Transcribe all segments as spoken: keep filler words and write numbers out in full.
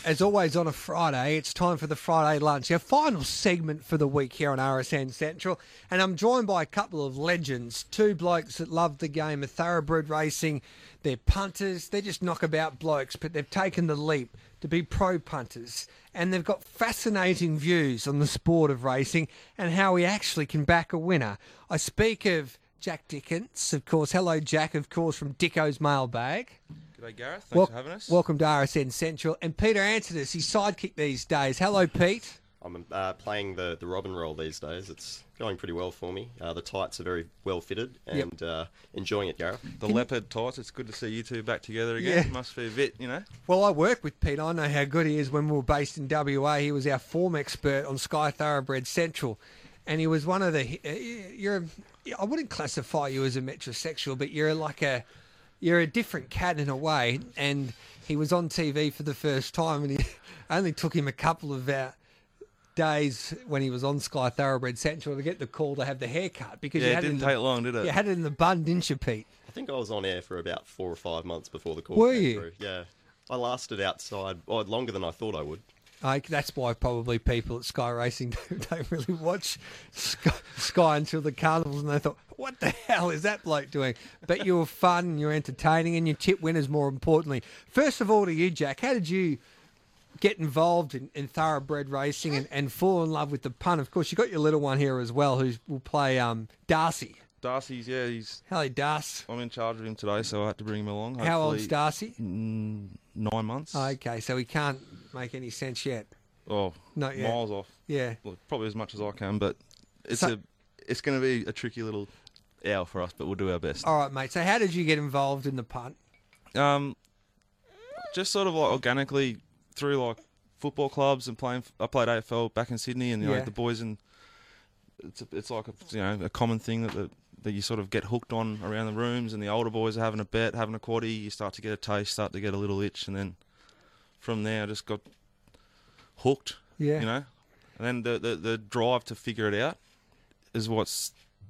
As always on a Friday, it's time for the Friday lunch, our final segment for the week here on R S N Central. And I'm joined by a couple of legends, two blokes that love the game of thoroughbred racing. They're punters, they're just knockabout blokes, but they've taken the leap to be pro punters. And they've got fascinating views on the sport of racing and how we actually can back a winner. I speak of Jack Dickens, of course. Hello, Jack, of course, from Dicko's Mailbag. G'day, Gareth. Thanks Wel- for having us. Welcome to R S N Central. And Peter Antides, he's sidekick these days. Hello, Pete. I'm uh, playing the, the Robin role these days. It's going pretty well for me. Uh, the tights are very well fitted and Yep. uh, enjoying it, Gareth. The leopard tights, it's good to see you two back together again. Yeah. Must be a bit, you know. Well, I work with Pete. I know how good he is. When we were based in W A, he was our form expert on Sky Thoroughbred Central. And he was one of the... You're, I wouldn't classify you as a metrosexual, but you're like a... You're a different cat in a way, and he was on T V for the first time, and he only took him a couple of uh, days when he was on Sky Thoroughbred Central to get the call to have the haircut because Yeah, you it had didn't it in take the, long, did it? You had it in the bun, didn't you, Pete? I think I was on air for about four or five months before the call Were came you? through. Yeah. I lasted outside oh, longer than I thought I would. I, that's why probably people at Sky Racing don't, don't really watch Sky, Sky until the carnivals, and they thought, what the hell is that bloke doing? But you were fun, you're entertaining, and you tip winners more importantly. First of all to you, Jack, how did you get involved in, in thoroughbred racing and, and fall in love with the punt? Of course, you got your little one here as well who will play um, Darcy. Darcy's, yeah, he's. Hello, Darcy. I'm in charge of him today, so I had to bring him along. How old's Hopefully, Darcy? mm, nine months. Okay, so he can't make any sense yet. Oh, Not yet. miles off. Yeah. Well, probably as much as I can, but it's So- a, it's going to be a tricky little hour for us, but we'll do our best. All right, mate. So how did you get involved in the punt? Um, just sort of like organically through like football clubs and playing. I played A F L back in Sydney, and you Yeah. know the boys and it's a, it's like a you know a common thing that the, that you sort of get hooked on around the rooms, and the older boys are having a bet, having a quaddie. You start to get a taste, start to get a little itch, and then from there I just got hooked. Yeah. You know, and then the, the the drive to figure it out is what's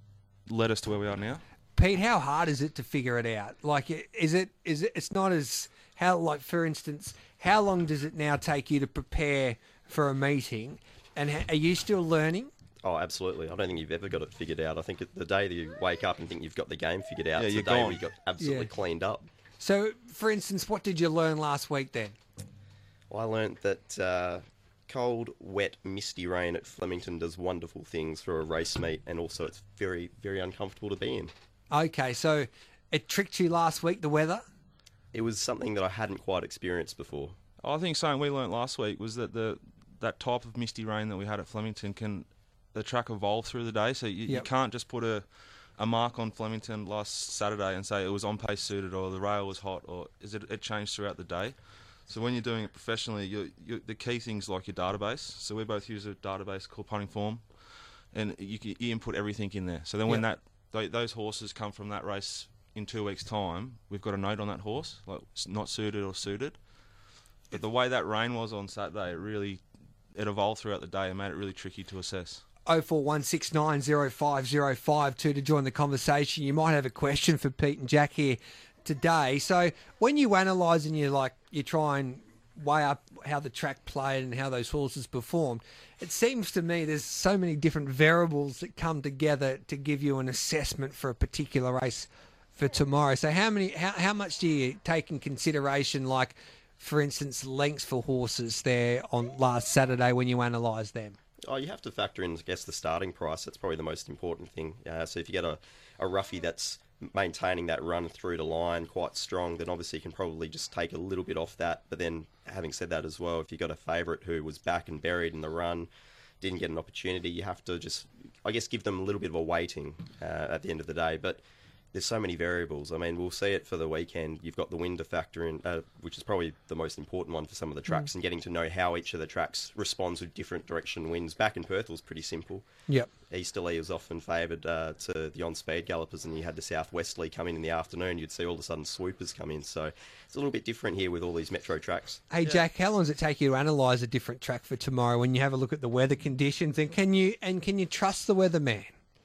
led us to where we are now. Pete, how hard is it to figure it out? Like, is it, is it, it's not as, how, like, for instance, how long does it now take you to prepare for a meeting? And ha- are you still learning? Oh, absolutely. I don't think you've ever got it figured out. I think it- the day that you wake up and think you've got the game figured out, Yeah, it's you're the day gone. where you got absolutely Yeah. cleaned up. So, for instance, what did you learn last week then? Well, I learnt that uh, cold, wet, misty rain at Flemington does wonderful things for a race meet, and also it's very, very uncomfortable to be in. Okay, so it tricked you last week, the weather? It was something that I hadn't quite experienced before. I think something we learnt last week was that the that type of misty rain that we had at Flemington can the track evolve through the day. So you, you Yep. can't just put a a mark on Flemington last Saturday and say it was on pace suited or the rail was hot or is it it changed throughout the day. So when you're doing it professionally, you you the key things like your database. So we both use a database called Punting Form, and you, can- you input everything in there. So then when Yep. that tho- those horses come from that race in two weeks' time, we've got a note on that horse, like s- not suited or suited. But the way that rain was on Saturday, it really it evolved throughout the day and made it really tricky to assess. oh four one six nine oh five oh five two to join the conversation. You might have a question for Pete and Jack here today. So when you analyse and you like you try and weigh up how the track played and how those horses performed, it seems to me there's so many different variables that come together to give you an assessment for a particular race for tomorrow. So how many how, how much do you take in consideration, like for instance lengths for horses there on last Saturday when you analyse them? Oh, you have to factor in, I guess, the starting price. That's probably the most important thing. Uh, so if you get a, a roughie that's maintaining that run through the line quite strong, then obviously you can probably just take a little bit off that. But then, having said that as well, if you got a favourite who was back and buried in the run, didn't get an opportunity, you have to just, I guess, give them a little bit of a weighting uh, at the end of the day. But there's so many variables. I mean, we'll see it for the weekend. You've got the wind to factor in, uh, which is probably the most important one for some of the tracks, and getting to know how each of the tracks responds with different direction winds. Back in Perth was pretty simple. Yep. Easterly was often favoured uh, to the on-speed gallopers, and you had the southwesterly come in in the afternoon. You'd see all of a sudden swoopers come in. So it's a little bit different here with all these metro tracks. Hey Jack, how long does it take you to analyse a different track for tomorrow when you have a look at the weather conditions? And can you and can you trust the weatherman?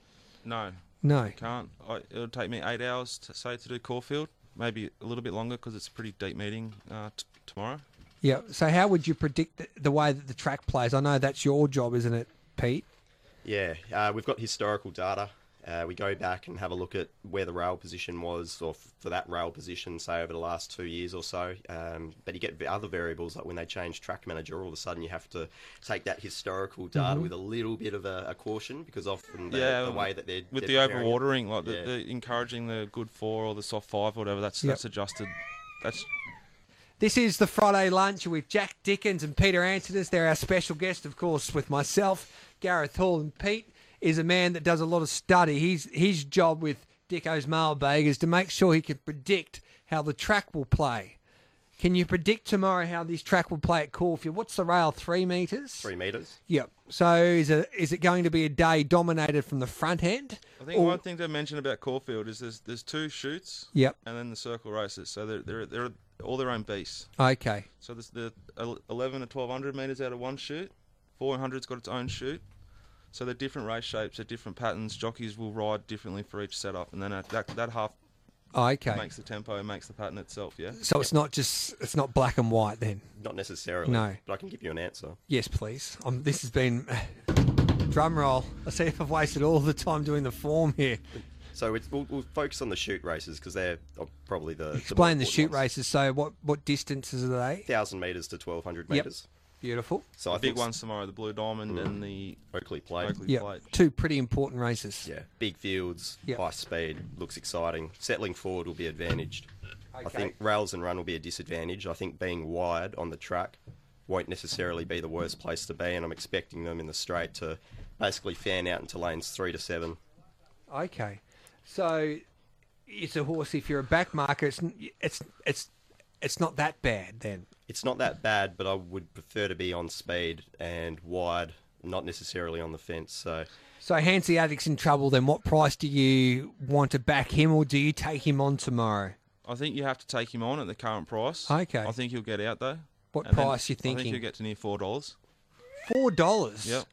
No, No. can't. I, it'll take me eight hours to say to do Caulfield, maybe a little bit longer because it's a pretty deep meeting uh, t- tomorrow. Yeah. So how would you predict the, the way that the track plays? I know that's your job, isn't it, Pete? Yeah, uh, we've got historical data. Uh, we go back and have a look at where the rail position was, or f- for that rail position, say over the last two years or so. Um, but you get v- other variables, like when they change track manager, all of a sudden you have to take that historical data Mm-hmm. with a little bit of a, a caution, because often the, Yeah, the way that they're With they're the preparing it- overwatering, like the, Yeah. the encouraging the good four or the soft five or whatever, that's Yep. that's adjusted. That's This is the Friday Lunch with Jack Dickens and Peter Antides. They're our special guest, of course, with myself, Gareth Hall, and Pete is a man that does a lot of study. He's, his job with Dicko's Mailbag is to make sure he can predict how the track will play. Can you predict tomorrow how this track will play at Caulfield? What's the rail, three metres? Three metres. Yep. So is it, is it going to be a day dominated from the front end? I think Or- one thing to mention about Caulfield is there's there's two shoots Yep. and then the circle races, so they're they're, they're all their own beasts. Okay. So there's the el- eleven to twelve hundred meters out of one shoot, four hundred's got its own shoot. So they're different race shapes, they're different patterns. Jockeys will ride differently for each setup, and then that that, that half Okay. makes the tempo and makes the pattern itself. Yeah. So it's not just, it's not black and white then? Not necessarily. No. But I can give you an answer. Yes, please. Um, this has been drum roll. I see if I've wasted all the time doing the form here. So it's, we'll, we'll focus on the shoot races, because they're uh, probably the... Explain the more shoot important ones. races. So what, what distances are they? one thousand metres to twelve hundred Yep. metres. Beautiful. So The I big think ones tomorrow, the Blue Diamond and the Oakley Plate. Oakley Yeah, Plate. two pretty important races. Yeah, big fields, Yep. high speed, looks exciting. Settling forward will be advantaged. I Okay. think rails and run will be a disadvantage. I think being wide on the track won't necessarily be the worst place to be, and I'm expecting them in the straight to basically fan out into lanes three to seven. Okay. So it's a horse. If you're a back marker, it's it's it's it's not that bad then. It's not that bad, but I would prefer to be on speed and wide, not necessarily on the fence. So So Hanseatic's in trouble. Then what price do you want to back him, or do you take him on tomorrow? I think you have to take him on at the current price. Okay. I think he'll get out though. What And then price you I think thinking? he'll get to near four dollars. Four dollars. Yep.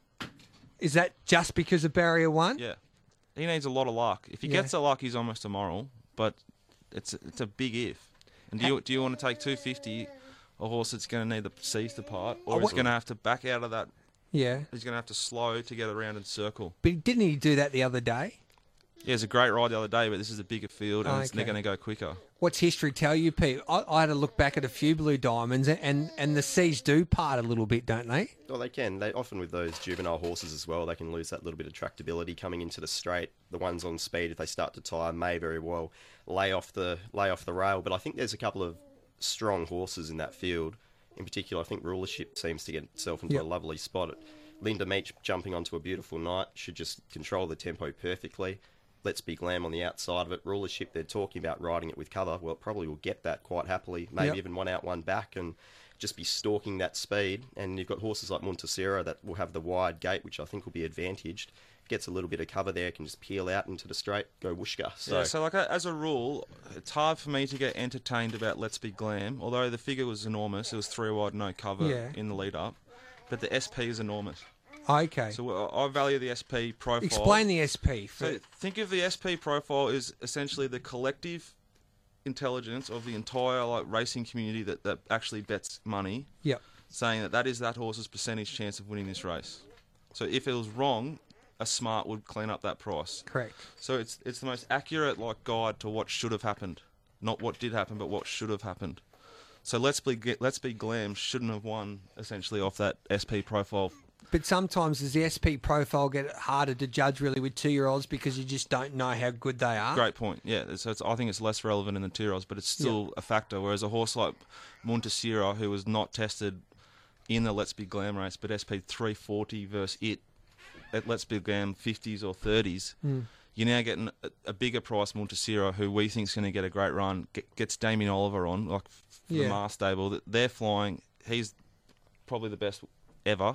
Is that just because of barrier one? Yeah. He needs a lot of luck. If he Yeah. gets the luck, he's almost a moral. But it's it's a big if. And do you do you want to take two fifty, a horse that's going to need the seas to part, or I he's want- going to have to back out of that? Yeah. He's going to have to slow to get around and circle. But didn't he do that the other day? Yeah, it's a great ride the other day, but this is a bigger field, and it's, they're Okay. going to go quicker. What's history tell you, Pete? I, I had to look back at a few Blue Diamonds, and, and the seas do part a little bit, don't they? Well, they can. They often with those juvenile horses as well, they can lose that little bit of tractability coming into the straight. The ones on speed, if they start to tire, may very well lay off the lay off the rail. But I think there's a couple of strong horses in that field. In particular, I think Rulership seems to get itself into Yep. a lovely spot. Linda Meach jumping onto a beautiful night should just control the tempo perfectly. Let's Be Glam on the outside of it. Rulership, they're talking about riding it with cover. Well, it probably will get that quite happily. Maybe Yep. even one out, one back, and just be stalking that speed. And you've got horses like Montesera that will have the wide gate, which I think will be advantaged. Gets a little bit of cover there, can just peel out into the straight, go whooshka. So, Yeah, so like a, as a rule, it's hard for me to get entertained about Let's Be Glam. Although the figure was enormous, it was three wide, no cover Yeah. in the lead up. But the S P is enormous. Okay. So uh, I value the S P profile. Explain the S P. For, So think of the S P profile as essentially the collective intelligence of the entire like racing community that, that actually bets money, yep. saying that that is that horse's percentage chance of winning this race. So if it was wrong, a smart would clean up that price. Correct. So it's it's the most accurate like guide to what should have happened, not what did happen, but what should have happened. So let's be let's be glam shouldn't have won essentially off that S P profile. But sometimes does the S P profile get harder to judge really with two-year-olds because you just don't know how good they are? Great point. Yeah, so it's, I think it's less relevant in the two-year-olds, but it's still a factor. Whereas a horse like Montesera, who was not tested in the Let's Be Glam race, but S P three forty versus it at Let's Be Glam fifties or thirties, Mm. you're now getting a, a bigger price Montesera, who we think is going to get a great run, get, gets Damien Oliver on, like for Yeah. the Mars stable. They're flying. He's probably the best ever.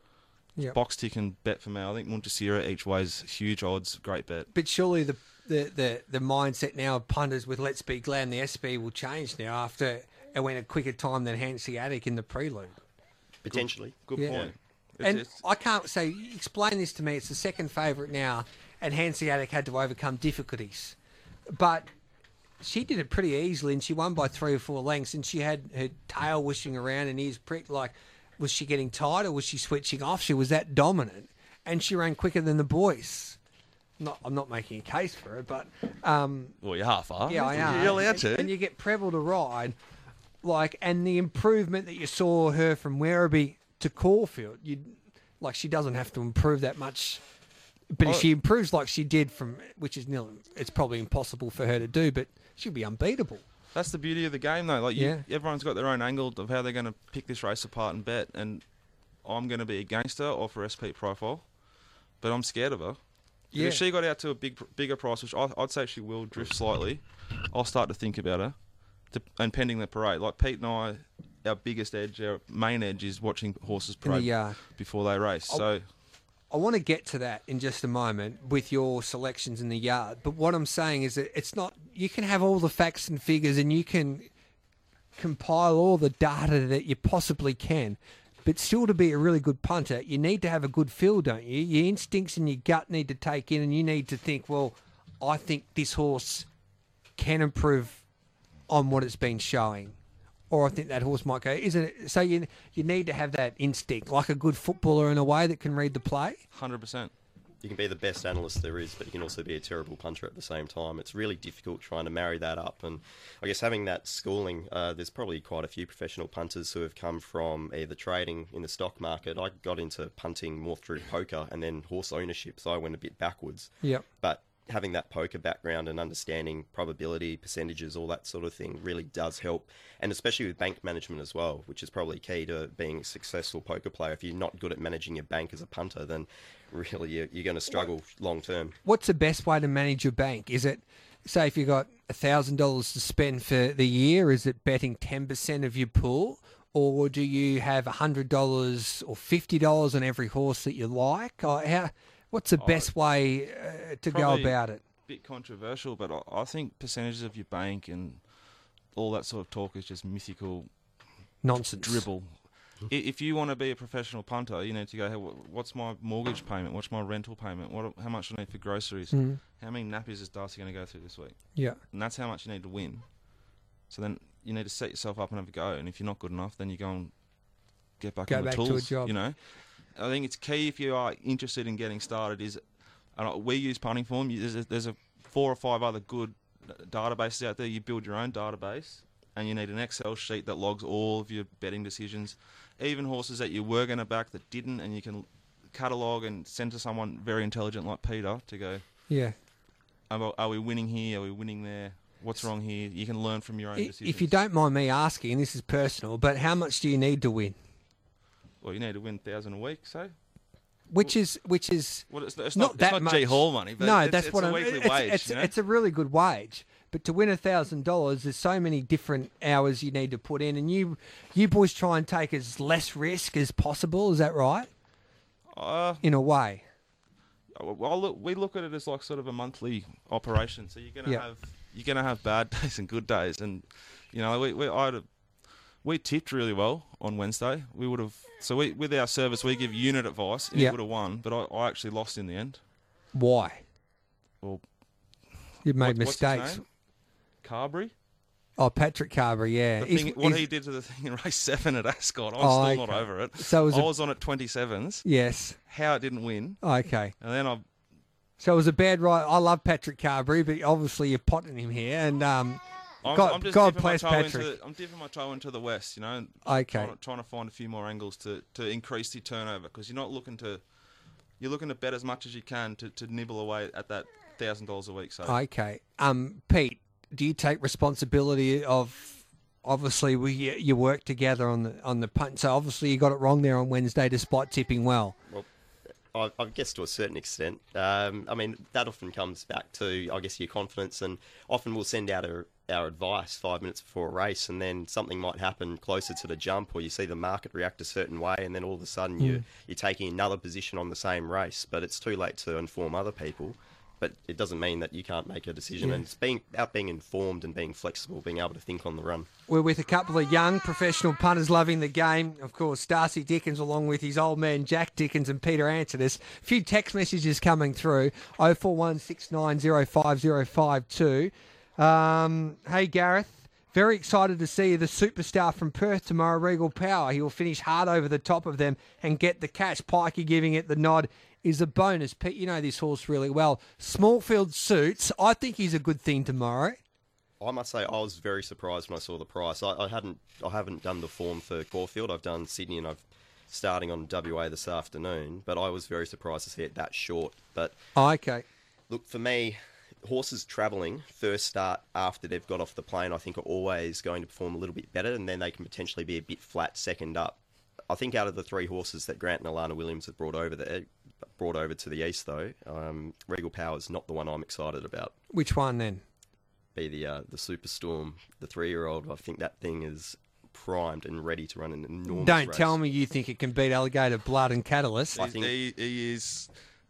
Yep. Box tick and bet for me. I think Montesera each way's huge odds. Great bet. But surely the, the, the, the mindset now of punters with Let's Be Glam, the S P will change now after it went a quicker time than Hanseatic in the prelude. potentially. Good Yeah. point. It's, And it's, I can't say, explain this to me. It's the second favourite now, and Hanseatic had to overcome difficulties. But she did it pretty easily, and she won by three or four lengths, and she had her tail wishing around and ears pricked. Like, was she getting tired or was she switching off? She was that dominant, and she ran quicker than the boys. Not, I'm not making a case for it, but um, Well, you half are. yeah, I am. You're allowed to. And, and you get Preble to ride, like, and the improvement that you saw her from Werribee to Caulfield, you like she doesn't have to improve that much. But if Oh. she improves like she did from, which is nil, it's probably impossible for her to do, but she'll be unbeatable. That's the beauty of the game, though. Like, you, Yeah. everyone's got their own angle of how they're going to pick this race apart and bet. And I'm going to be against her or for S P Profile, but I'm scared of her. Yeah. If she got out to a big, bigger price, which I, I'd say she will drift slightly, I'll start to think about her. To, and pending the parade, like Pete and I, our biggest edge, our main edge is watching horses In the parade yard. before they race. I'll- So I want to get to that in just a moment with your selections in the yard. But what I'm saying is that it's not, you can have all the facts and figures and you can compile all the data that you possibly can. But still, to be a really good punter, you need to have a good feel, don't you? Your instincts and your gut need to take in, and you need to think, well, I think this horse can improve on what it's been showing. Or I think that horse might go, isn't it? So you you need to have that instinct, like a good footballer in a way that can read the play. one hundred percent. You can be the best analyst there is, but you can also be a terrible punter at the same time. It's really difficult trying to marry that up. And I guess having that schooling, uh, there's probably quite a few professional punters who have come from either trading in the stock market. I got into punting more through poker and then horse ownership, so I went a bit backwards. Yep. But having that poker background and understanding probability, percentages, all that sort of thing really does help. And especially with bank management as well, which is probably key to being a successful poker player. If you're not good at managing your bank as a punter, then really you're, you're going to struggle long term. What's the best way to manage your bank? Is it, say, if you've got one thousand dollars to spend for the year, is it betting ten percent of your pool? Or do you have one hundred dollars or fifty dollars on every horse that you like? Or how, what's the best way uh, to go Probably about it? Bit controversial, but I, I think percentages of your bank and all that sort of talk is just mythical Nonsense. dribble. I- If you want to be a professional punter, you need to go, hey, wh- what's my mortgage payment? What's my rental payment? What? How much do I need for groceries? Mm. How many nappies is Darcy going to go through this week? Yeah. And that's how much you need to win. So then you need to set yourself up and have a go. And if you're not good enough, then you go and get back Go on the back to a tools. job. You know, I think it's key if you are interested in getting started. Is and I- we use punting form. You- There's a, there's a four or five other good databases out there. You build your own database, and you need an Excel sheet that logs all of your betting decisions, even horses that you were going to back that didn't, and you can catalogue and send to someone very intelligent like Peter to go, Yeah. are, are we winning here? Are we winning there? What's wrong here? You can learn from your own I- decisions. If you don't mind me asking, this is personal, but how much do you need to win? Well, you need to win one thousand a week, so... Which is which is Well, it's, it's not not, that it's much. not G Hall money, but no, it's, that's it's what a I'm. weekly It's, wage. it's, you know? it's a really good wage, but to win a thousand dollars, there's so many different hours you need to put in, and you you boys try and take as less risk as possible. Is that right? Uh, In a way, well, look, we look at it as like sort of a monthly operation. So you're gonna Yeah. have you're gonna have bad days and good days, and you know we we I had a, we tipped really well on Wednesday. We would have so we with our service we give unit advice, and Yeah. it would have won, but I, I actually lost in the end. why? Well, You've made what- what's his mistakes. name? Carberry. Oh, Patrick Carberry, yeah. The He's- thing, what he's- he did to the thing in race seven at Ascot, I'm Oh, still not okay. over it. So it was I a- was on at twenty-sevens. Yes. How it didn't win, Okay. and then I So it was a bad ride. I love Patrick Carberry, but obviously you're potting him here, and um, I'm, God, I'm just God dipping my bless toe Patrick. into the, I'm dipping my toe into the west, you know. and Okay. Trying to, trying to find a few more angles to, to increase the turnover because you're not looking to, you're looking to bet as much as you can to, to nibble away at that thousand dollars a week. So Okay. Um, Pete, do you take responsibility of? Obviously, we you work together on the on the punt. So obviously, you got it wrong there on Wednesday, despite tipping well. Well, I, I guess to a certain extent. Um, I mean, that often comes back to, I guess, your confidence, and often we'll send out our, our advice five minutes before a race, and then something might happen closer to the jump, or you see the market react a certain way, and then all of a sudden you, you're taking another position on the same race, but it's too late to inform other people. But it doesn't mean that you can't make a decision, Yeah. and it's being about being informed and being flexible, being able to think on the run. We're with a couple of young professional punters loving the game. Of course, Darcy Dickens, along with his old man Jack Dickens and Peter Antides. A few text messages coming through. oh four one six nine oh five oh five two. Um, hey, Gareth. Very excited to see the superstar from Perth tomorrow, Regal Power. He will finish hard over the top of them and get the catch. Pikey giving it the nod is a bonus. Pete, you know this horse really well. Smallfield Suits. I think he's a good thing tomorrow. I must say, I was very surprised when I saw the price. I, I hadn't, I haven't done the form for Caulfield. I've done Sydney, and I've starting on W A this afternoon. But I was very surprised to see it that short. But Oh, okay. look, for me, horses travelling first start after they've got off the plane, I think, are always going to perform a little bit better, and then they can potentially be a bit flat second up. I think out of the three horses that Grant and Alana Williams have brought over there, brought over to the east, though, um, Regal Power is not the one I'm excited about. Which one then? Be the uh, the Superstorm, the three-year-old. I think that thing is primed and ready to run an enormous Don't race. tell me you think it can beat Alligator Blood and Catalyst. I He, think- he, he is,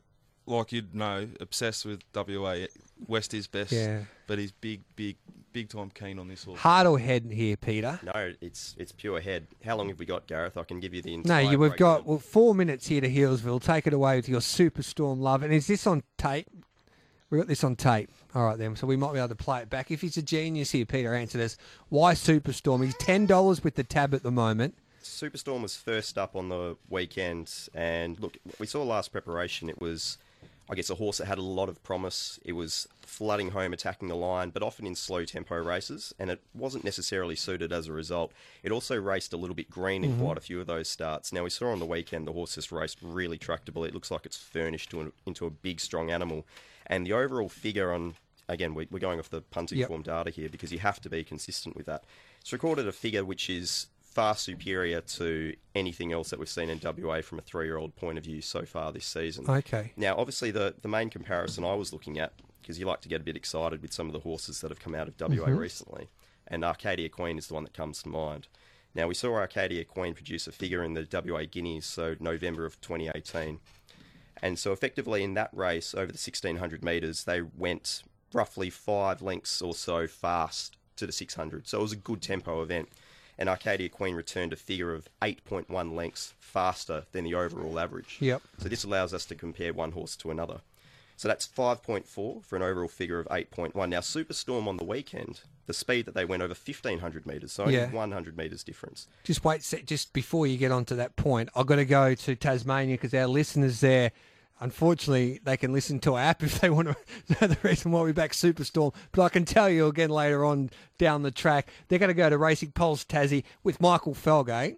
like you'd know, obsessed with W A. West is best, Yeah. but he's big, big, big time keen on this horse. Heart or head here, Peter? No, it's it's pure head. How long have we got, Gareth? I can give you the No, entire you, we've got breakdown. well, four minutes here to Healesville. Take it away with your Superstorm love. And is this on tape? We got this on tape. All right, then. So we might be able to play it back. If he's a genius here, Peter, answer this. Why Superstorm? He's ten dollars with the tab at the moment. Superstorm was first up on the weekend, and look, we saw last preparation. It was, I guess, a horse that had a lot of promise. It was flooding home, attacking the line, but often in slow tempo races, and it wasn't necessarily suited as a result. It also raced a little bit green in quite a few of those starts. Now, we saw on the weekend the horse just raced really tractable. It looks like it's furnished to an, into a big, strong animal. And the overall figure on, again, we, we're going off the punting Yep. form data here because you have to be consistent with that. It's recorded a figure which is far superior to anything else that we've seen in W A from a three-year-old point of view so far this season. Okay. Now, obviously, the, the main comparison I was looking at, because you like to get a bit excited with some of the horses that have come out of W A recently, and Arcadia Queen is the one that comes to mind. Now, we saw Arcadia Queen produce a figure in the W A Guineas, so November of twenty eighteen. And so effectively in that race, over the sixteen hundred metres, they went roughly five lengths or so fast to the six hundred. So it was a good tempo event. And Arcadia Queen returned a figure of eight point one lengths faster than the overall average. Yep. So this allows us to compare one horse to another. So that's five point four for an overall figure of eight point one. Now, Superstorm on the weekend, the speed that they went over fifteen hundred metres, so only Yeah. one hundred metres difference. Just wait, se- just before you get on to that point, I've got to go to Tasmania because our listeners there, unfortunately, they can listen to our app if they want to know the reason why we back Superstorm. But I can tell you again later on down the track, they're going to go to Racing Pulse Tassie with Michael Felgate.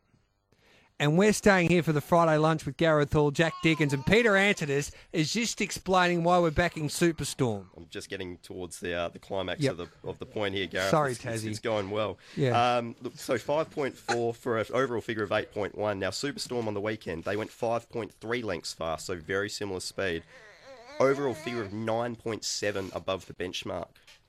And we're staying here for the Friday lunch with Gareth Hall, Jack Dickens, and Peter Antidis is just explaining why we're backing Superstorm. I'm just getting towards the uh, the climax Yep. of the of the point here, Gareth. Sorry, it's, it's, Tassie. it's going well. Yeah. Um, look, so five point four for an overall figure of eight point one. Now, Superstorm on the weekend, they went five point three lengths fast, so very similar speed. Overall figure of nine point seven above the benchmark.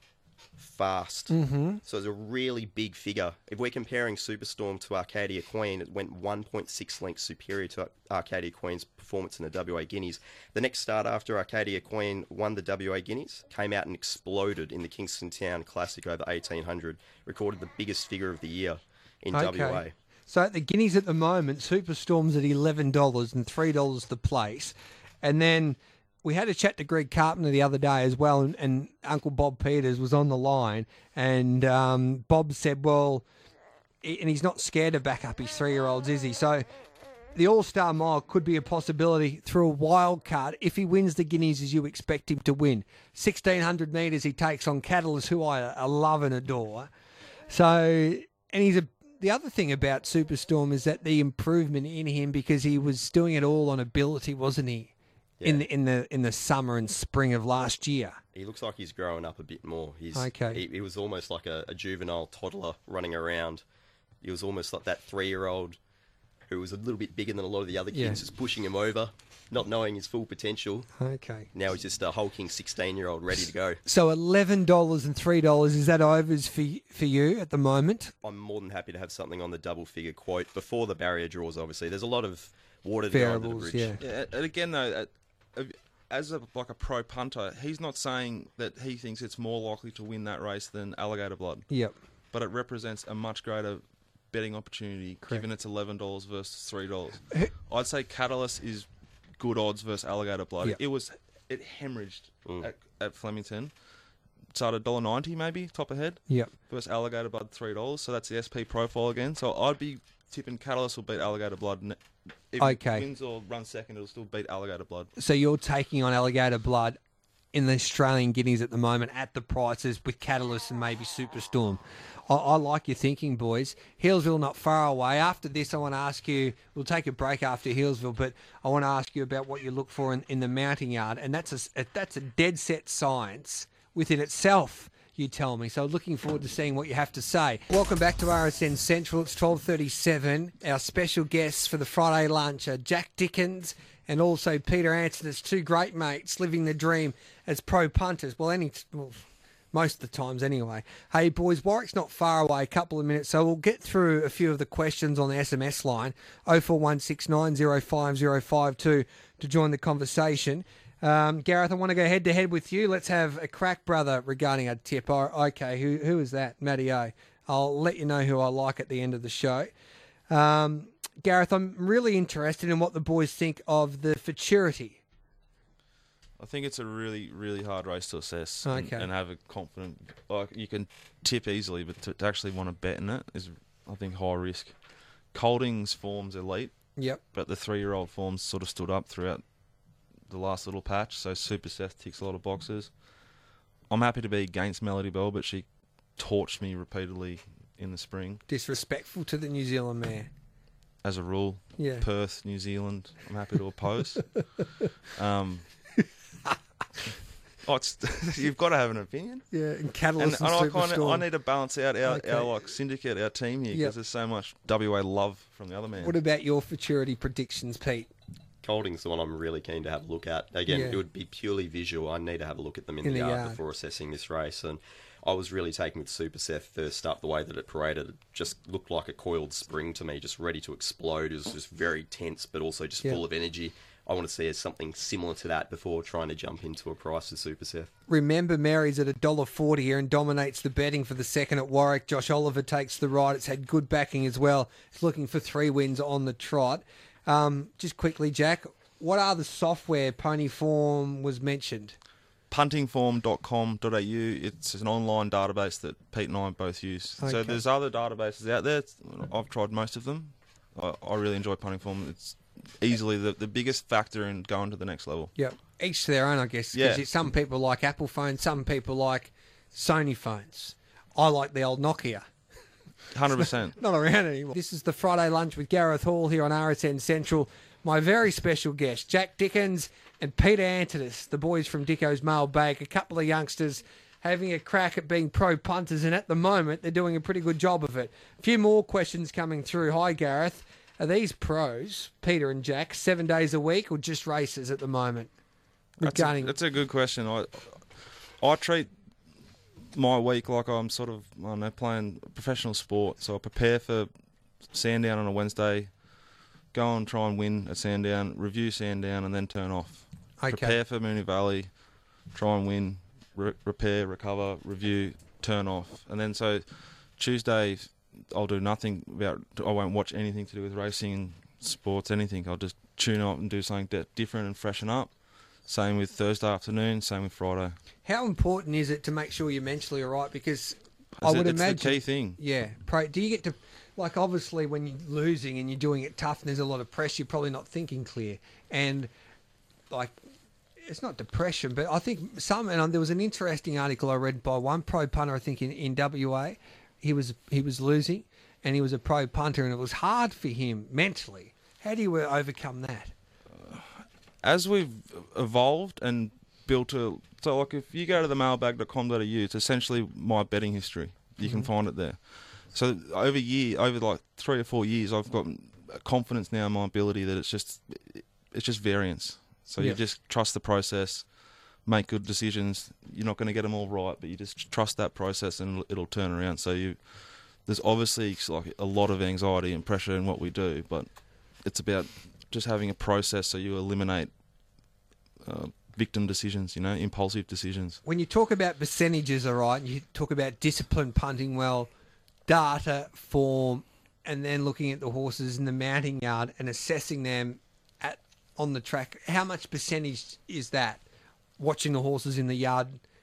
Fast. Mm-hmm. So it's a really big figure. If we're comparing Superstorm to Arcadia Queen, it went one point six lengths superior to Arcadia Queen's performance in the W A Guineas. The next start after Arcadia Queen won the W A Guineas, came out and exploded in the Kingston Town Classic over eighteen hundred, recorded the biggest figure of the year in W A. So at the Guineas at the moment, Superstorm's at eleven dollars and three dollars the place. And then we had a chat to Greg Carpenter the other day as well, and, and Uncle Bob Peters was on the line, and um, Bob said, well, he- and he's not scared to back up his three-year-olds, is he? So the All-Star Mile could be a possibility through a wild card if he wins the Guineas as you expect him to win. sixteen hundred metres he takes on Catalyst, who I, I love and adore. So, and he's a the other thing about Superstorm is that the improvement in him, because he was doing it all on ability, wasn't he? In Yeah. the in the in the summer and spring of last year. He looks like he's growing up a bit more. He's Okay. He, he was almost like a, a juvenile toddler running around. He was almost like that three-year-old who was a little bit bigger than a lot of the other kids, Yeah. just pushing him over, not knowing his full potential. Okay. Now he's just a hulking sixteen-year-old ready to go. So eleven dollars and three dollars, is that overs for for you at the moment? I'm more than happy to have something on the double-figure quote before the barrier draws. Obviously, there's a lot of water to go under the Variables, bridge. yeah. Yeah, and again though, uh, uh, as a like a pro punter, he's not saying that he thinks it's more likely to win that race than Alligator Blood, Yep. but it represents a much greater betting opportunity given it's eleven dollars versus three dollars. I'd say Catalyst is good odds versus Alligator Blood. Yep. It was it hemorrhaged Mm. at, at Flemington. started one dollar ninety maybe, top of head. Yep. Versus Alligator Blood, three dollars. So that's the S P profile again. So I'd be tipping Catalyst will beat Alligator Blood. ne- If Okay. it wins or runs second, it'll still beat Alligator Blood. So you're taking on Alligator Blood in the Australian Guineas at the moment at the prices with Catalyst and maybe Superstorm. I, I like your thinking, boys. Hillsville not far away. After this, I want to ask you, we'll take a break after Hillsville, but I want to ask you about what you look for in, in the mounting yard, and that's a, that's a dead set science within itself, you tell me. So looking forward to seeing what you have to say. Welcome back to R S N Central. It's twelve thirty-seven. Our special guests for the Friday lunch are Jack Dickens and also Peter Antonis, two great mates living the dream as pro punters. Well, any well, most of the times anyway. Hey, boys, Warwick's not far away, a couple of minutes, so we'll get through a few of the questions on the S M S line, oh four one six nine oh five oh five two, to join the conversation. Um, Gareth, I want to go head-to-head with you. Let's have a crack, brother, regarding a tip. Oh, okay, who who is that? Matty O. I'll let you know who I like at the end of the show. Um, Gareth, I'm really interested in what the boys think of the Futurity. I think it's a really, really hard race to assess and, Okay. and have a confident. Like you can tip easily, but to, to actually want to bet in it is, I think, high risk. Colding's form's elite, Yep. but the three-year-old form's sort of stood up throughout the last little patch. So Super Seth ticks a lot of boxes. I'm happy to be against Melody Bell, but she torched me repeatedly in the spring. Disrespectful to the New Zealand mare. As a rule, Yeah. Perth, New Zealand, I'm happy to oppose. um, oh, it's, you've got to have an opinion. Yeah, and And, Catalyst and and, I, kind of, Superstorm. I need to balance out our, Okay. our like syndicate, our team here, because Yep. there's so much W A love from the other man. What about your Futurity predictions, Pete? Colding's the one I'm really keen to have a look at. Again, Yeah. it would be purely visual. I need to have a look at them in, In the, the yard, yard. before assessing this race. And I was really taken with Super Seth first up. The way that it paraded, it just looked like a coiled spring to me, just ready to explode. It was just very tense, but also just Yeah. full of energy. I want to see something similar to that before trying to jump into a price for Super Seth. Remember, Mary's at one dollar forty here and dominates the betting for the second at Warwick. Josh Oliver takes the ride. It's had good backing as well. It's looking for three wins on the trot. Um, just quickly, Jack, what are the software? Pony Form was mentioned. punting form dot com dot a u. It's an online database that Pete and I both use. Okay. So there's other databases out there. I've tried most of them. I, I really enjoy punting form. It's easily the, the biggest factor in going to the next level. Yep. Each to their own, I guess. Yeah. Because some people like Apple phones, some people like Sony phones. I like the old Nokia. one hundred percent. Not around anymore. This is the Friday lunch with Gareth Hall here on R S N Central. My very special guests, Jack Dickens and Peter Antonis, the boys from Dicko's Mailbag, a couple of youngsters having a crack at being pro punters, and at the moment they're doing a pretty good job of it. A few more questions coming through. Hi, Gareth. Are these pros, Peter and Jack, seven days a week or just races at the moment? That's a, Regarding that's a good question. I I treat my week like I'm sort of, I don't know, playing professional sport. So I prepare for Sandown on a Wednesday, go and try and win at Sandown, review Sandown, and then turn off. Okay. Prepare for Moonee Valley, try and win, re- repair, recover, review, turn off. And then so Tuesday I'll do nothing about, I won't watch anything to do with racing, sports, anything. I'll just tune up and do something di- different and freshen up. Same with Thursday afternoon, same with Friday. how important is it to make sure you're mentally all right? Because I It's, would it's imagine the key thing. Yeah. Pro, do you get to, like, obviously when you're losing and you're doing it tough and there's a lot of pressure, you're probably not thinking clear. And, like, it's not depression, but I think some, and there was an interesting article I read by one pro punter, I think, in, in W A. He was, he was losing and he was a pro punter and it was hard for him mentally. How do you overcome that? As we've evolved and built a, so like if you go to the mailbag dot com dot a u, it's essentially my betting history. You can find it there. So over year, over like three or four years, I've got confidence now in my ability that it's just, it's just variance. So Yeah. you just trust the process, make good decisions. You're not going to get them all right, but you just trust that process and it'll, it'll turn around. So you, there's obviously like a lot of anxiety and pressure in what we do, but it's about just having a process so you eliminate uh, victim decisions, you know, impulsive decisions. When you talk about percentages, all right, and you talk about discipline, punting well, data, form, and then looking at the horses in the mounting yard and assessing them at on the track, how much percentage is that? Watching the horses in the yard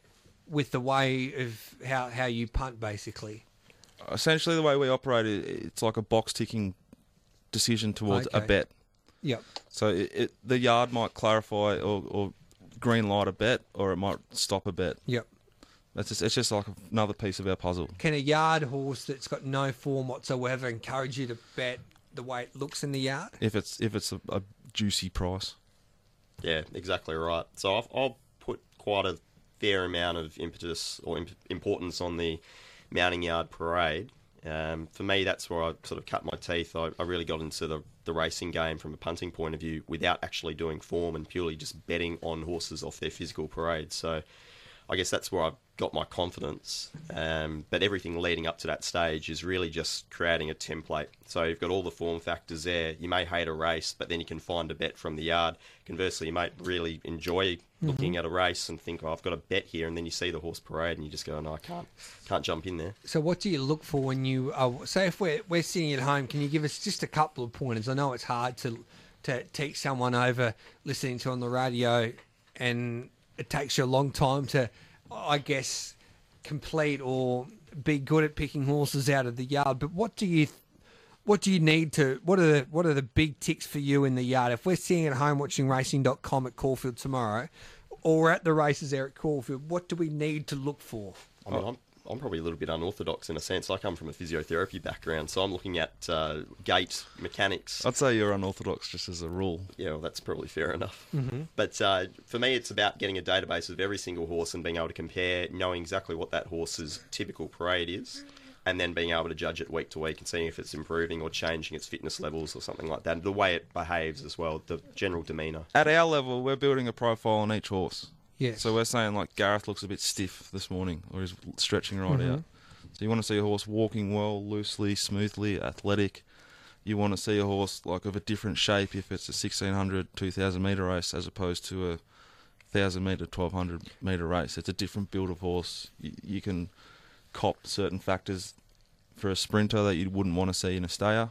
with the way of how, how you punt, basically. Essentially, the way we operate, it, it's like a box ticking decision towards Okay. a bet. Yep. So it, it, the yard might clarify or, or green light a bet, or it might stop a bet. Yep. That's just, it's just like another piece of our puzzle. Can a yard horse that's got no form whatsoever encourage you to bet the way it looks in the yard? If it's if it's a, a juicy price. Yeah, exactly right. So I've, I'll put quite a fair amount of impetus or imp- importance on the mounting yard parade. Um, for me, that's where I sort of cut my teeth. I, I really got into the, the racing game from a punting point of view without actually doing form and purely just betting on horses off their physical parade. So I guess that's where I've got my confidence. Um, but everything leading up to that stage is really just creating a template. So you've got all the form factors there. You may hate a race, but then you can find a bet from the yard. Conversely, you might really enjoy looking at a race and think, oh, I've got a bet here, and then you see the horse parade and you just go, no, I can't, can't jump in there. So what do you look for when you uh, say if we're we're sitting at home? Can you give us just a couple of pointers? I know it's hard to to teach someone over listening to on the radio, and it takes you a long time to, I guess, complete or be good at picking horses out of the yard. But what do you what do you need to? What are the what are the big ticks for you in the yard? If we're sitting at home watching racing dot com at Caulfield tomorrow, or we're at the races there at Caulfield, what do we need to look for? I mean, I'm, I'm probably a little bit unorthodox in a sense. I come from a physiotherapy background, so I'm looking at uh, gait, mechanics. I'd say you're unorthodox just as a rule. Yeah, well, that's probably fair enough. Mm-hmm. But uh, for me, it's about getting a database of every single horse and being able to compare, knowing exactly what that horse's typical parade is, and then being able to judge it week to week and seeing if it's improving or changing its fitness levels or something like that. And the way it behaves as well, the general demeanour. At our level, we're building a profile on each horse. Yes. So we're saying, like, Gareth looks a bit stiff this morning, or he's stretching right Mhm. out. So you want to see a horse walking well, loosely, smoothly, athletic. You want to see a horse, like, of a different shape if it's a sixteen hundred, two thousand metre race as opposed to a one thousand metre, twelve hundred metre race. It's a different build of horse. You, you can cop certain factors for a sprinter that you wouldn't want to see in a stayer.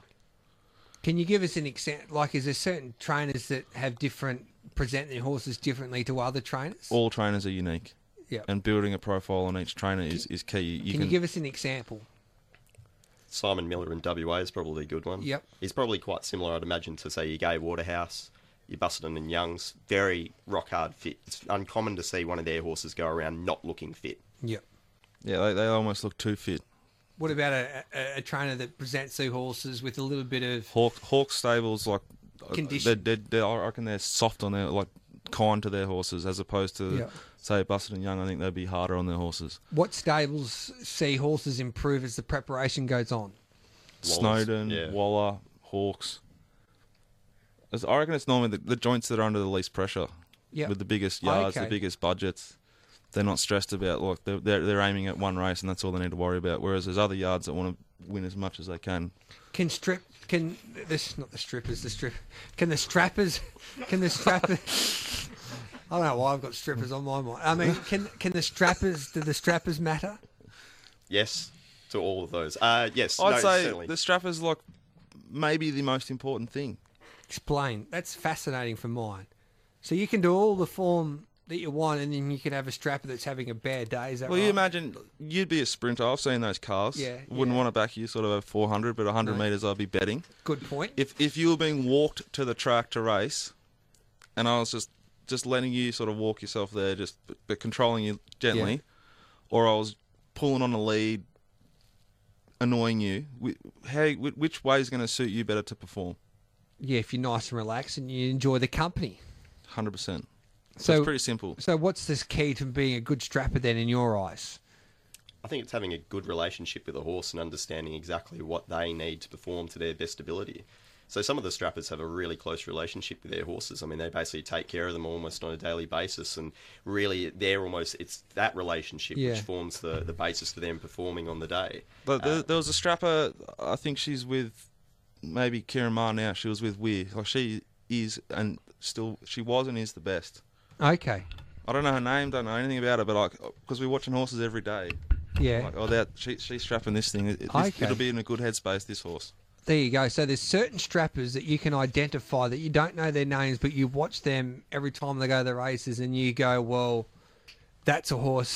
Can you give us an example? Like, is there certain trainers that have different, present their horses differently to other trainers? All trainers are unique. Yep. And building a profile on each trainer is, is key. You can, you give us an example? Simon Miller in W A is probably a good one. Yep. He's probably quite similar, I'd imagine, to, say, your Gay Waterhouse, your Busselton and Youngs. Very rock-hard fit. It's uncommon to see one of their horses go around not looking fit. Yep. Yeah, they, they almost look too fit. What about a, a, a trainer that presents their horses with a little bit of... Hawk, Hawk stables, like, Condition. They're, they're, they're, I reckon they're soft on their, like, kind to their horses as opposed to, Yep. say, Busted and Young. I think they'd be harder on their horses. What stables see horses improve as the preparation goes on? Wallace, Snowden, yeah. Waller, Hawks. As- I reckon it's normally the, the joints that are under the least pressure. Yep. With the biggest yards, Okay. the biggest budgets. They're not stressed about, like, they're, they're, they're aiming at one race and that's all they need to worry about. Whereas there's other yards that want to win as much as they can. Can strip... Can... This not the strippers, the strip... Can the strappers... Can the strappers... I don't know why I've got strippers on my mind. I mean, can can the strappers... Do the strappers matter? Yes, to all of those. Uh, yes, I'd no, say certainly. the strapper's, like, maybe the most important thing. Explain. That's fascinating for mine. So you can do all the form that you want, and then you can have a strapper that's having a bad day. Is that Well, right? you imagine you'd be a sprinter. I've seen those cars. Yeah, Wouldn't yeah. want to back you sort of at four hundred, but one hundred No. metres I'd be betting. Good point. If if you were being walked to the track to race, and I was just just letting you sort of walk yourself there, just but, but controlling you gently, Yeah. or I was pulling on a lead, annoying you, whi- how whi- which way is going to suit you better to perform? Yeah, if you're nice and relaxed and you enjoy the company. one hundred percent. So So, it's pretty simple. so what's this key to being a good strapper then in your eyes? I think it's having a good relationship with a horse and understanding exactly what they need to perform to their best ability. So some of the strappers have a really close relationship with their horses. I mean, they basically take care of them almost on a daily basis, and really they're almost, it's that relationship Yeah. which forms the, the basis for them performing on the day. But there, Uh, there was a strapper, I think she's with maybe Kieran Marr now. She was with Weir. Like she is and still, she was and is the best. Okay. I don't know her name, don't know anything about her, but like, because we're watching horses every day. Yeah. Like, oh, that she, she's strapping this thing. It, it- Okay. It'll be in a good headspace, this horse. There you go. So there's certain strappers that you can identify that you don't know their names, but you watch them every time they go to the races and you go, well, that's a horse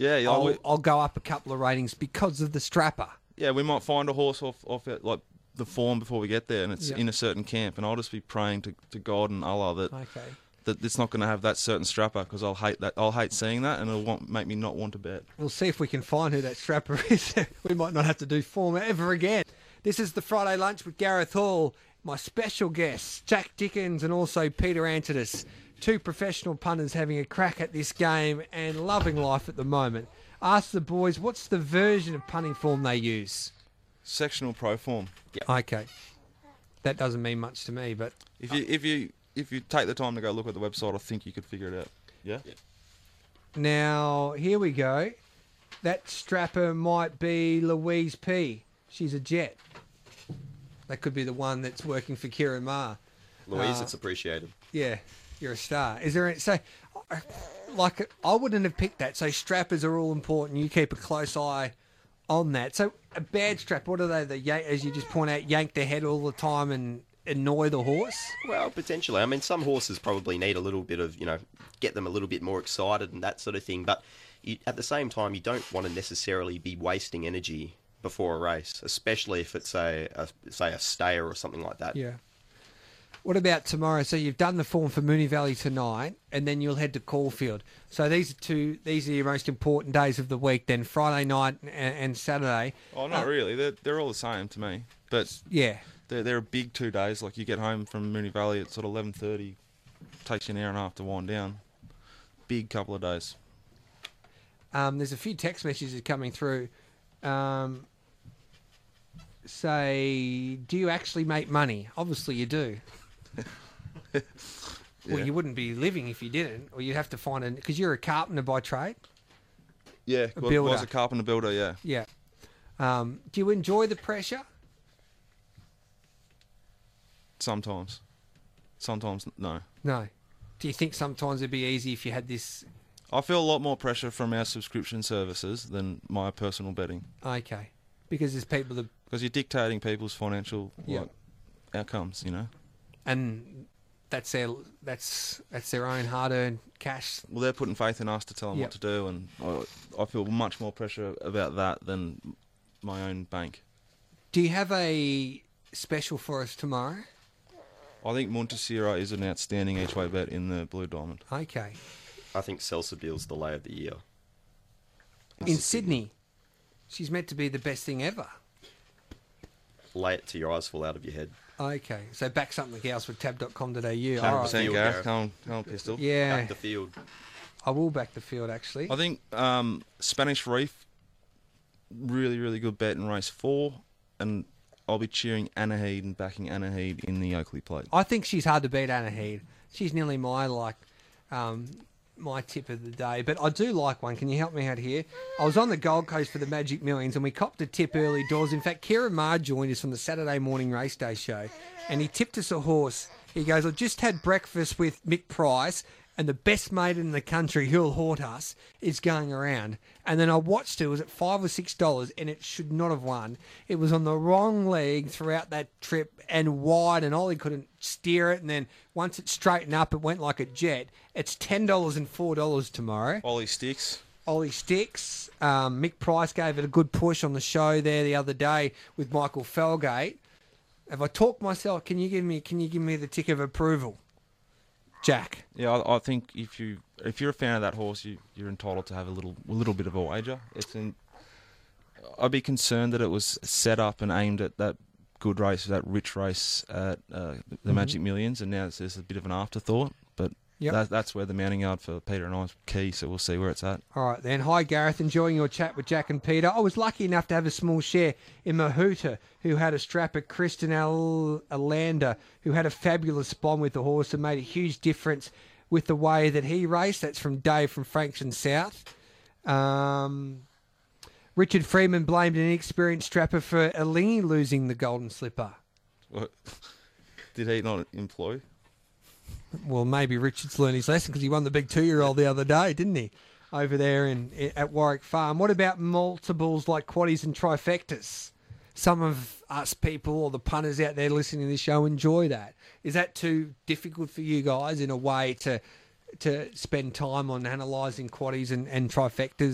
Yeah, yeah, I'll, we- I'll go up a couple of ratings because of the strapper. Yeah, we might find a horse off off it, like the form before we get there, and it's Yep. in a certain camp, and I'll just be praying to, to God and Allah that Okay. that it's not going to have that certain strapper, because I'll hate that. I'll hate seeing that, and it'll want, make me not want to bet. We'll see if we can find who that strapper is. We might not have to do form ever again. This is the Friday Lunch with Gareth Hall. My special guests, Jack Dickens and also Peter Antidis. Two professional punters having a crack at this game and loving life at the moment. Ask the boys, what's the version of punting form they use? Sectional pro form. Okay. That doesn't mean much to me, but If you if you if you take the time to go look at the website, I think you could figure it out. Yeah. now here we go. That strapper might be Louise P. She's a jet. That could be the one that's working for Kieran Maher. Louise, Uh, it's appreciated. Yeah, you're a star. Is there any, so, like, I wouldn't have picked that. So strappers are all important. You keep a close eye on that. So a bad strap, what are they? The yank, as you just point out, yank their head all the time and annoy the horse. Well, potentially. I mean, some horses probably need a little bit of, you know, get them a little bit more excited and that sort of thing. But you, at the same time, you don't want to necessarily be wasting energy before a race, especially if it's a, a say a stayer or something like that. Yeah. What about tomorrow? So you've done the form for Moonee Valley tonight, and then you'll head to Caulfield. So these are two. These are your most important days of the week. Then Friday night and, and Saturday. Oh, not Uh, really. They're they're all the same to me. But Yeah. they're they're a big two days. Like, you get home from Moonee Valley at sort of eleven thirty. Takes you an hour and a half to wind down. Big couple of days. Um, there's a few text messages coming through. Um, say, do you actually make money? Obviously, you do. Well, Yeah. you wouldn't be living if you didn't, or you'd have to find an because you're a carpenter by trade. Yeah, A well, builder. was a carpenter builder. Yeah. Yeah. Um, do you enjoy the pressure? Sometimes. Sometimes no. No. Do you think sometimes it'd be easy if you had this? I feel a lot more pressure from our subscription services than my personal betting, Okay, because there's people that, because you're dictating people's financial Yeah. like, outcomes. You know. and that's their that's that's their own hard-earned cash. Well, they're putting faith in us to tell them Yep. what to do, and I, I feel much more pressure about that than my own bank. Do you have a special for us tomorrow? I think Montesira is an outstanding each-way bet in the Blue Diamond. Okay. I think Salsabile's the lay of the year. In Sydney, she's meant to be the best thing ever. Lay it till your eyes fall out of your head. Okay, so back something else with tab dot com dot a u. one hundred All right. percent Field, Gareth, Gareth. come on, come on, pistol. Yeah, Back the field. I will back the field actually. I think um, Spanish Reef, really, really good bet in race four, and I'll be cheering Anna Heed and backing Anna Heed in the Oakley Plate. I think she's hard to beat, Anna Heed. She's nearly my like um, my tip of the day. But I do like one. Can you help me out here? I was on the Gold Coast for the Magic Millions, and we copped a tip early doors. In fact, Kieran Maher joined us from the Saturday morning race day show, and he tipped us a horse. He goes, I just had breakfast with Mick Price, and the best mate in the country who'll haunt us is going around. And then I watched it. It was at five or six dollars, and it should not have won. It was on the wrong leg throughout that trip and wide, and Ollie couldn't steer it. And then once it straightened up, it went like a jet. It's ten dollars and four dollars tomorrow. Ollie Sticks. Ollie Sticks. Um, Mick Price gave it a good push on the show there the other day with Michael Felgate. Have I talked myself? Can you give me? Can you give me the tick of approval, Jack? Yeah, I, I think if you if you're a fan of that horse, you you're entitled to have a little a little bit of a wager. It's in. I'd be concerned that it was set up and aimed at that good race, that rich race at uh, the Mhm. Magic Millions, and now it's just a bit of an afterthought. But Yep. that, that's where the mounting yard for Peter and I is key. So we'll see where it's at. All right then. Hi Gareth, enjoying your chat with Jack and Peter. I was lucky enough to have a small share in Mahuta, who had a strap at Kristen Al- Alander, who had a fabulous bomb with the horse and made a huge difference with the way that he raced. That's from Dave from Frankston South. Um, Richard Freeman blamed an inexperienced strapper for Alingi losing the Golden Slipper. What? Did he not employ? Well, maybe Richard's learned his lesson because he won the big two-year-old the other day, didn't he? Over there in, at Warwick Farm. What about multiples like quaddies and trifectas? Some of us people or the punters out there listening to this show enjoy that. Is that too difficult for you guys in a way to to spend time on analysing quaddies and, and trifectas and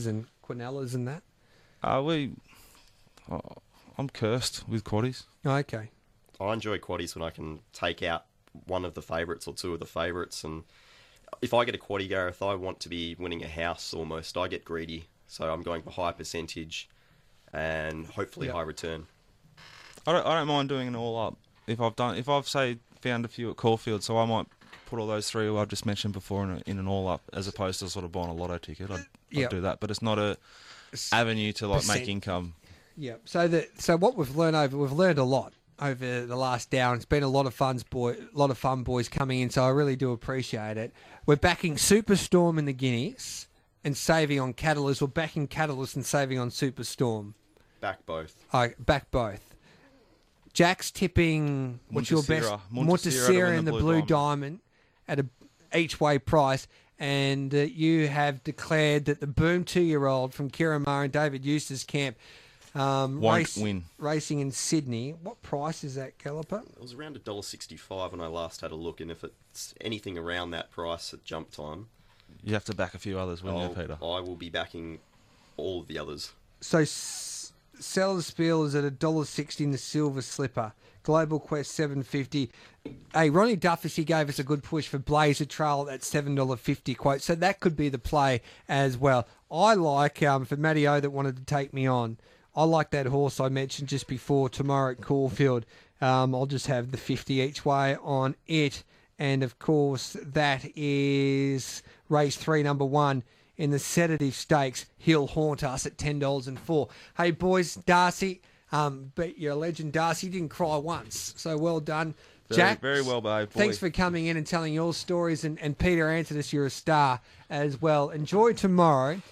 Quinellas and that? Uh, we, oh, I'm cursed with quaddies. Oh, okay. I enjoy quaddies when I can take out one of the favourites or two of the favourites, and if I get a quaddie, Gareth, I want to be winning a house almost. I get greedy, so I'm going for high percentage and hopefully Yep. high return. I don't, I don't mind doing an all up. If I've done, if I've say found a few at Caulfield, so I might put all those three who I've just mentioned before in, a, in an all up, as opposed to sort of buying a lotto ticket. I'd, Yep. I'd do that, but it's not a avenue to like Percent. make income. Yeah. So the so what we've learned over we've learned a lot over the last hour. It's been a lot of fun, boy, a lot of fun, boys coming in. So I really do appreciate it. We're backing Superstorm in the Guineas and saving on Catalyst. We're backing Catalyst and saving on Superstorm. Back both. I back both. Jack's tipping what's your best Muntisira. Muntisira to Muntisira win in the the Blue Blue Diamond. Diamond at a each way price, and uh, you have declared that the Boom two year old from Kiramar and David Eustace camp um, Won't race, win. racing in Sydney. What price is that, Galloper? It was around one dollar sixty-five when I last had a look, and if it's anything around that price at jump time, You have to back a few others, wouldn't you, I'll- Peter? I will be backing all of the others. So S- Sellers Spiel is at a dollar sixty in the Silver Slipper. Global Quest seven fifty. Hey, Ronnie Duffus, he gave us a good push for Blazer Trail at seven dollar fifty quote. So that could be the play as well. I like, um, for Matty O that wanted to take me on, I like that horse I mentioned just before tomorrow at Caulfield. Um, I'll just have the fifty each way on it. And of course, that is race three, number one in the Sedative Stakes. He'll haunt us at ten dollars and four. Hey, boys, Darcy. Um, but you're a legend, Darcy. You didn't cry once, so well done. Very, Jack, very well behaved boy. thanks for coming in and telling your stories. And, and Peter Antidis, you're a star as well. Enjoy tomorrow.